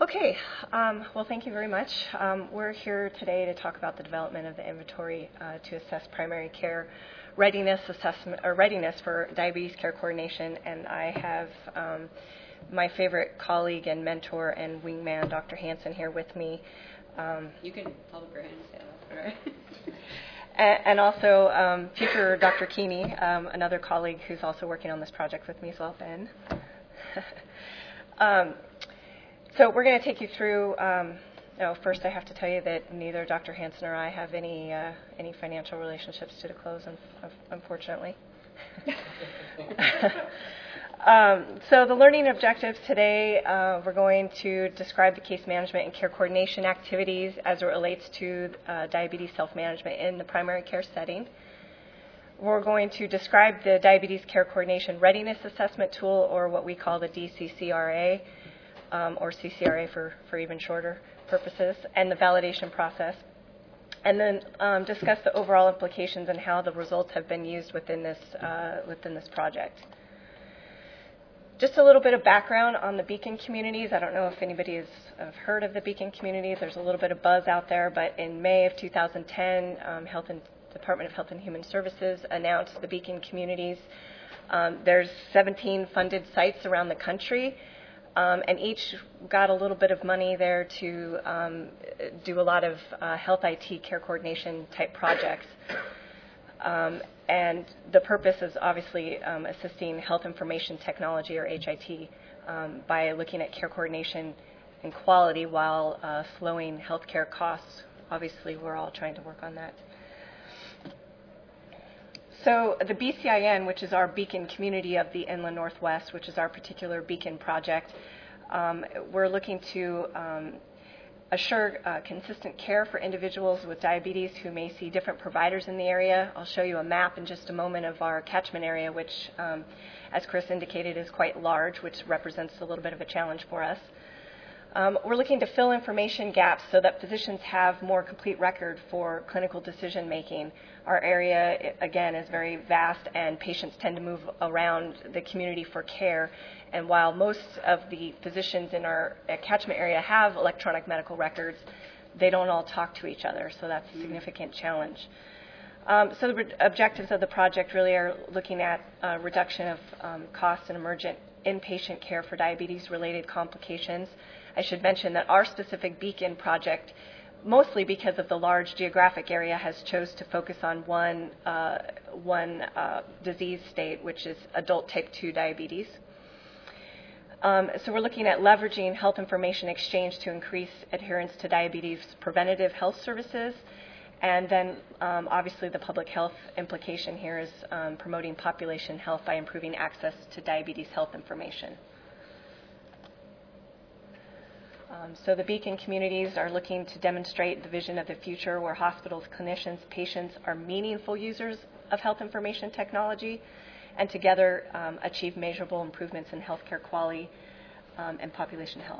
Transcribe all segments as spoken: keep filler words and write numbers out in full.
Okay, um, well, thank you very much. Um, we're here today to talk about the development of the inventory uh, to assess primary care readiness assessment or readiness for diabetes care coordination, and I have um, my favorite colleague and mentor and wingman, Doctor Hansen, here with me. Um, you can hold up your hands, yeah, right? and, and also um, future Doctor Keeney, um, another colleague who's also working on this project with me as well, Ben. um, So we're going to take you through. Um, oh, first, I have to tell you that neither Doctor Hansen or I have any uh, any financial relationships to disclose, un- unfortunately. um, so the learning objectives today, uh, we're going to describe the case management and care coordination activities as it relates to uh, diabetes self-management in the primary care setting. We're going to describe the diabetes care coordination readiness assessment tool, or what we call the D C C R A. Um, or C C R A for, for even shorter purposes, and the validation process, and then um, discuss the overall implications and how the results have been used within this uh, within this project. Just a little bit of background on the Beacon communities. I don't know if anybody has uh, heard of the Beacon communities. There's a little bit of buzz out there, but in May of two thousand ten, um, Health and Department of Health and Human Services announced the Beacon communities. Um, there's seventeen funded sites around the country. Um, and each got a little bit of money there to um, do a lot of uh, health I T care coordination type projects. Um, and the purpose is obviously um, assisting health information technology, or H I T, um, by looking at care coordination and quality while uh, slowing healthcare costs. Obviously, we're all trying to work on that. So the B C I N, which is our Beacon community of the Inland Northwest, which is our particular Beacon project, um, we're looking to um, assure uh, consistent care for individuals with diabetes who may see different providers in the area. I'll show you a map in just a moment of our catchment area, which, um, as Chris indicated, is quite large, which represents a little bit of a challenge for us. Um, we're looking to fill information gaps so that physicians have more complete record for clinical decision making. Our area, again, is very vast, and patients tend to move around the community for care. And while most of the physicians in our catchment area have electronic medical records, they don't all talk to each other, so that's a significant challenge. Um, so the re- objectives of the project really are looking at uh, reduction of um, costs and emergent inpatient care for diabetes-related complications. I should mention that our specific Beacon project, mostly because of the large geographic area, has chose to focus on one, uh, one uh, disease state, which is adult type two diabetes. Um, so we're looking at leveraging health information exchange to increase adherence to diabetes preventative health services. And then um, obviously the public health implication here is um, promoting population health by improving access to diabetes health information. Um, so the Beacon communities are looking to demonstrate the vision of the future where hospitals, clinicians, patients are meaningful users of health information technology, and together um, achieve measurable improvements in healthcare quality um, and population health.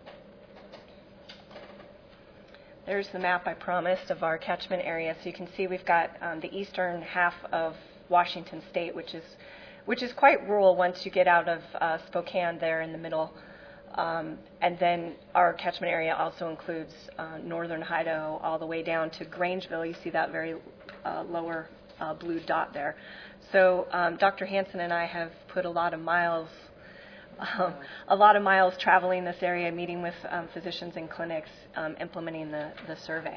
There's the map I promised of our catchment area. So you can see we've got um, the eastern half of Washington State, which is which is quite rural once you get out of uh, Spokane there in the middle. Um, and then our catchment area also includes uh, northern Idaho all the way down to Grangeville. You see that very uh, lower uh, blue dot there. So um, Doctor Hansen and I have put a lot of miles Um, a lot of miles traveling this area, meeting with um, physicians and clinics, um, implementing the, the survey.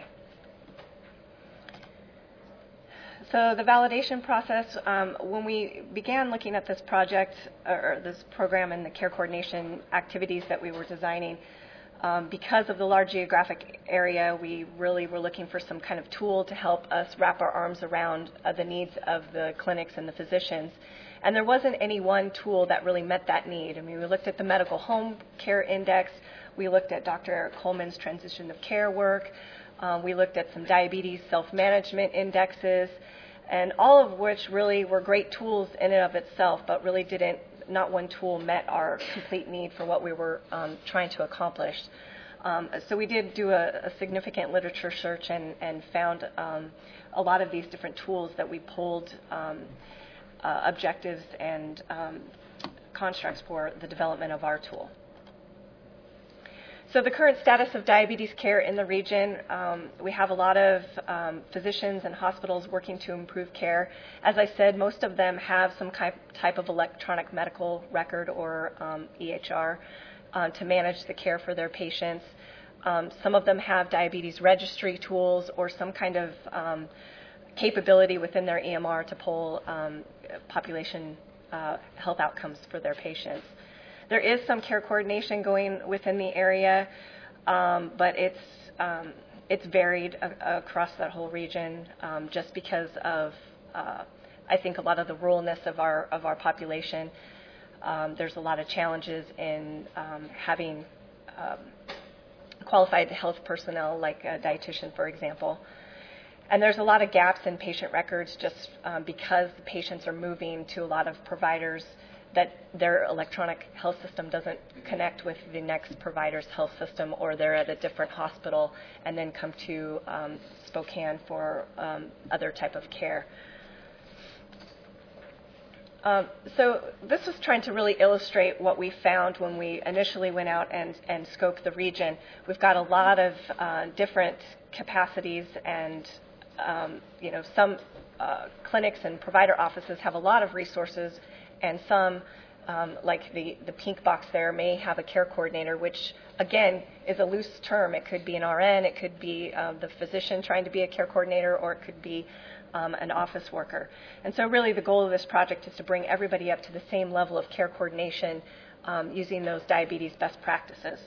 So the validation process, um, when we began looking at this project, or this program and the care coordination activities that we were designing, um, because of the large geographic area, we really were looking for some kind of tool to help us wrap our arms around uh, the needs of the clinics and the physicians. And there wasn't any one tool that really met that need. I mean, we looked at the Medical Home Care Index. We looked at Doctor Eric Coleman's transition of care work. Um, we looked at some diabetes self-management indexes, and all of which really were great tools in and of itself, but really didn't, not one tool met our complete need for what we were um, trying to accomplish. Um, so we did do a, a significant literature search and, and found um, a lot of these different tools that we pulled um, Uh, objectives and um, constructs for the development of our tool. So the current status of diabetes care in the region, um, we have a lot of um, physicians and hospitals working to improve care. As I said, most of them have some type of electronic medical record or um, E H R uh, to manage the care for their patients. Um, some of them have diabetes registry tools or some kind of um, capability within their E M R to pull um, population uh, health outcomes for their patients. There is some care coordination going within the area, um, but it's um, it's varied a- across that whole region, um, just because of uh, I think a lot of the ruralness of our of our population. Um, there's a lot of challenges in um, having um, qualified health personnel, like a dietitian, for example. And there's a lot of gaps in patient records just um, because the patients are moving to a lot of providers that their electronic health system doesn't connect with the next provider's health system, or they're at a different hospital and then come to um, Spokane for um, other type of care. Um, so this was trying to really illustrate what we found when we initially went out and, and scoped the region. We've got a lot of uh, different capacities, and um, you know, some uh, clinics and provider offices have a lot of resources, and some, um, like the, the pink box there, may have a care coordinator, which again is a loose term. It could be an R N, it could be um, the physician trying to be a care coordinator, or it could be um, an office worker. And so really the goal of this project is to bring everybody up to the same level of care coordination um, using those diabetes best practices.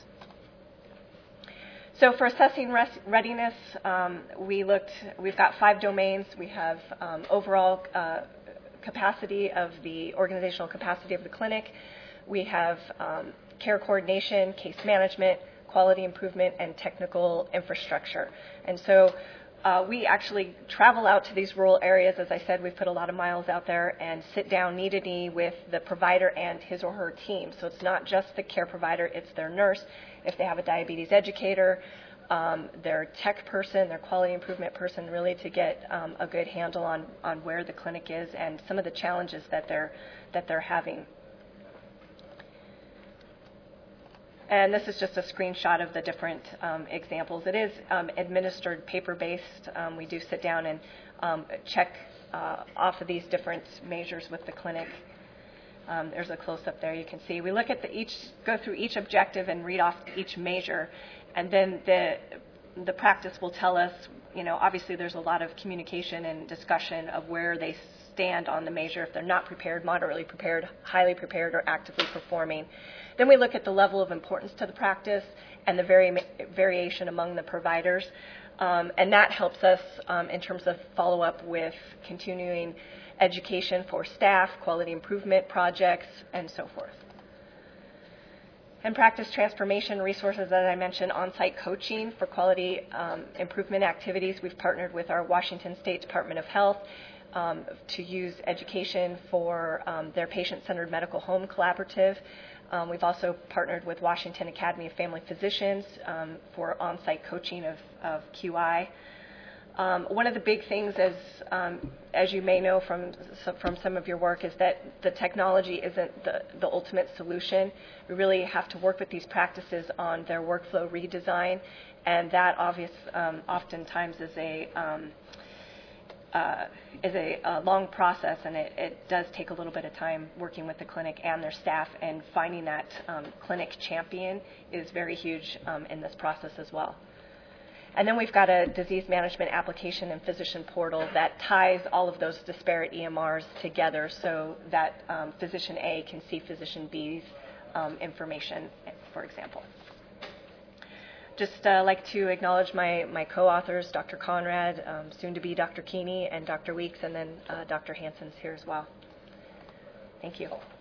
So for assessing res- readiness, um, we looked, we've got five domains. We have um, overall uh, capacity of the organizational capacity of the clinic. We have um, care coordination, case management, quality improvement, and technical infrastructure. And so uh, we actually travel out to these rural areas. As I said, we've put a lot of miles out there and sit down knee to knee with the provider and his or her team. So it's not just the care provider, it's their nurse. If they have a diabetes educator, Um, their tech person, their quality improvement person, really to get um, a good handle on, on where the clinic is and some of the challenges that they're that they're having. And this is just a screenshot of the different um, examples. It is um, administered paper-based. Um, we do sit down and um, check uh, off of these different measures with the clinic. Um, there's a close-up there you can see. We look at the each, go through each objective and read off each measure. And then the the practice will tell us, you know, obviously there's a lot of communication and discussion of where they stand on the measure, if they're not prepared, moderately prepared, highly prepared, or actively performing. Then we look at the level of importance to the practice and the vari- variation among the providers. Um, and that helps us um, in terms of follow-up with continuing education for staff, quality improvement projects, and so forth. And practice transformation resources, as I mentioned, on-site coaching for quality um, improvement activities. We've partnered with our Washington State Department of Health um, to use education for um, their patient-centered medical home collaborative. Um, we've also partnered with Washington Academy of Family Physicians um, for on-site coaching of, of Q I. Um, one of the big things, as um, as you may know from from some of your work, is that the technology isn't the, the ultimate solution. We really have to work with these practices on their workflow redesign, and that obvious um, oftentimes is a um, uh, is a, a long process, and it, it does take a little bit of time working with the clinic and their staff, and finding that um, clinic champion is very huge um, in this process as well. And then we've got a disease management application and physician portal that ties all of those disparate E M Rs together so that um, physician A can see physician B's um, information, for example. Just uh, like to acknowledge my, my co-authors, Doctor Conrad, um, soon to be Doctor Keeney, and Doctor Weeks, and then uh, Doctor Hansen's here as well. Thank you.